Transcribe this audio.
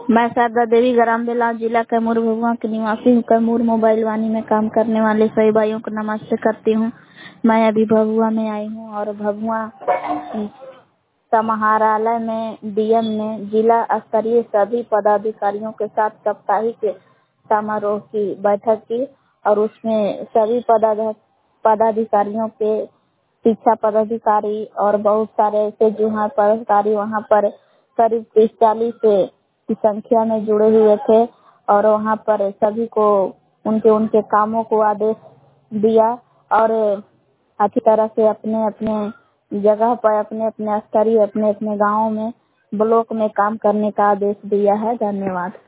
मैं शारदा देवी ग्राम बेला जिला कैमूर भभुआ की निवासी हूँ। कैमूर मोबाइल वाणी में काम करने वाले सभी भाइयों को नमस्ते करती हूँ। मैं अभी भभुआ में आई हूँ और भभुआ समाहरणालय में डीएम ने जिला स्तरीय सभी पदाधिकारियों के साथ साप्ताहिक समारोह की बैठक की और उसमें सभी पदाधिकारियों के शिक्षा पदाधिकारी और बहुत सारे ऐसे जुहा पदाधिकारी वहाँ पर करीब 30-40 की संख्या में जुड़े हुए थे और वहाँ पर सभी को उनके कामों को आदेश दिया और अच्छी तरह से अपने अपने जगह पर अपने अपने स्तरीय अपने अपने गाँव में ब्लॉक में काम करने का आदेश दिया है। धन्यवाद।